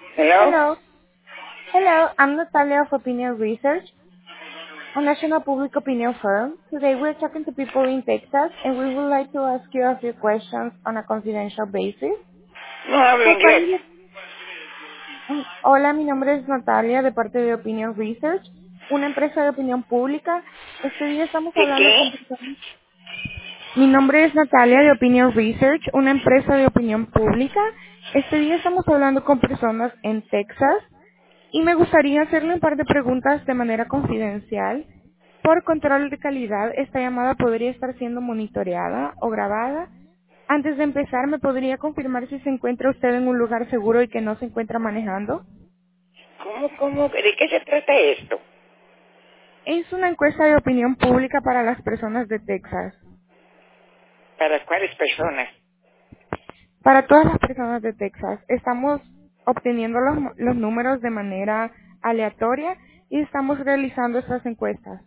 Hello? Hello. Hello, I'm Natalia of Opinion Research, a national public opinion firm. Today we're talking to people in Texas and we would like to ask you a few questions on a confidential basis. No hablo For inglés. quality- Hola, mi nombre es Natalia de parte de Opinion Research, una empresa de opinión pública. Este día estamos ¿De hablando con qué? personas. Mi nombre es Natalia de Opinion Research, una empresa de opinión pública. Este día estamos hablando con personas en Texas y me gustaría hacerle un par de preguntas de manera confidencial. Por control de calidad, esta llamada podría estar siendo monitoreada o grabada. Antes de empezar, ¿me podría confirmar si se encuentra usted en un lugar seguro y que no se encuentra manejando? ¿Cómo? ¿De qué se trata esto? Es una encuesta de opinión pública para las personas de Texas. ¿Para cuáles personas? Para todas las personas de Texas, estamos obteniendo los números de manera aleatoria y estamos realizando estas encuestas.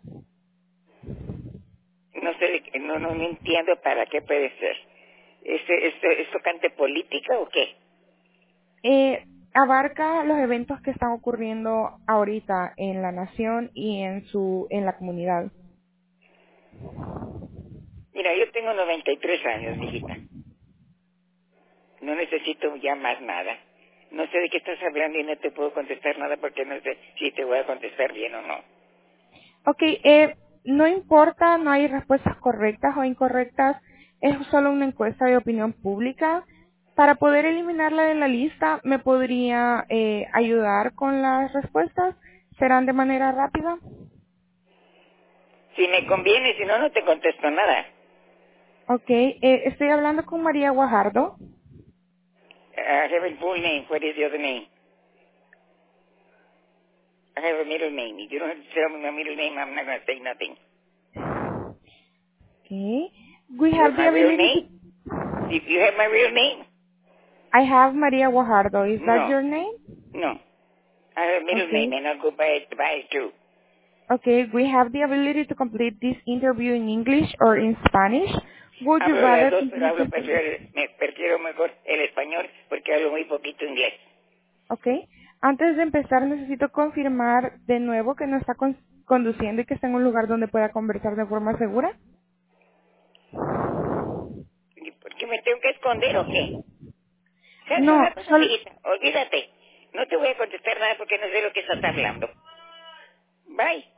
No sé, no entiendo para qué puede ser. ¿Es tocante política o qué? Abarca los eventos que están ocurriendo ahorita en la nación y en la comunidad. Mira, yo tengo 93 años, mijita. No necesito ya más nada. No sé de qué estás hablando y no te puedo contestar nada porque no sé si te voy a contestar bien o no. Ok, no importa, no hay respuestas correctas o incorrectas, es solo una encuesta de opinión pública. Para poder eliminarla de la lista, ¿me podría ayudar con las respuestas? ¿Serán de manera rápida? Si me conviene, si no, no te contesto nada. Ok, estoy hablando con María Guajardo. I have a full name. What is the other name? I have a middle name. If you don't have to tell me my middle name, I'm not going to say nothing. Okay. We You have have my the real ability to... name? If you have my real name? I have Maria Guajardo. Is that No, your name? no. I have a middle name Okay. and I'll go by it too. Okay, we have the ability to complete this interview in English or in Spanish. Would you Hablo las rather dos, pero complete this? me prefiero mejor el español porque hablo muy poquito inglés. Okay. Antes de empezar, necesito confirmar de nuevo que no está conduciendo y que está en un lugar donde pueda conversar de forma segura. ¿Y por qué me tengo que esconder o qué? ¿Sabes No, una cosa, solo... amiguita? Olvídate. No te voy a contestar nada porque no sé lo que estás hablando. Bye.